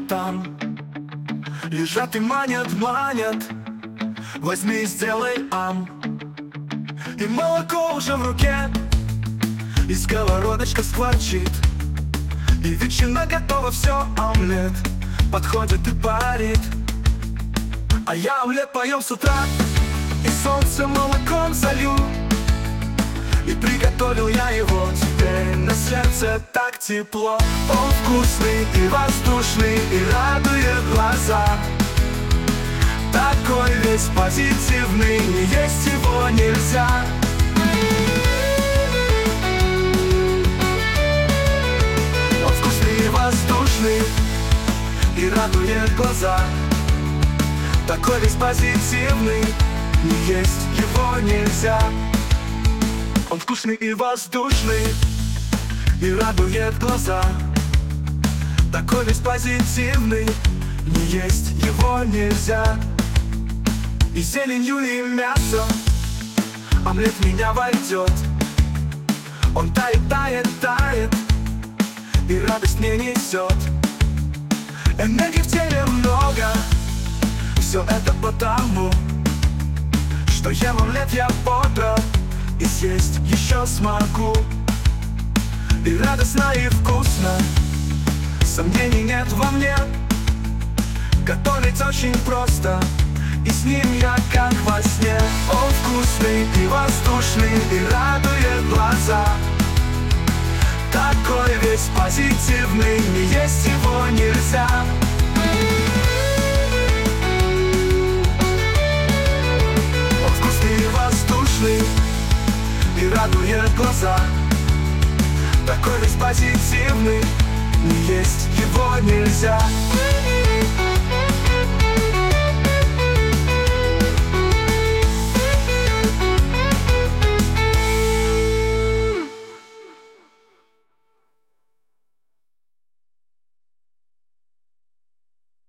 там лежат и манят, манят. Возьми и сделай ам. И молоко уже в руке, и сковородочка скворчит, и ветчина готова, все, омлет подходит и парит. А я омлет поем с утра, и солнце молоком залью. И приготовил я его, теперь на сердце так тепло. Он вкусный и воздушный, и радует глаза. Такой весь позитивный, не есть его нельзя. Он вкусный и воздушный, и радует глаза. Такой весь позитивный, не есть его нельзя. Он вкусный и воздушный, и радует глаза. Такой весь позитивный, не есть его нельзя. И зеленью, и мясом омлет в меня войдет. Он тает, тает, тает, и радость мне несет. Энергии в теле много, все это потому, что ем омлет я бодро, и съесть еще смогу. И радостно, и вкусно, сомнений нет во мне. Готовить очень просто, и с ним я как во сне. Он вкусный и воздушный, и радует глаза. Такой весь позитивный, не есть его нельзя. Он вкусный и воздушный, и радует глаза. Такой весь позитивный, не есть его нельзя.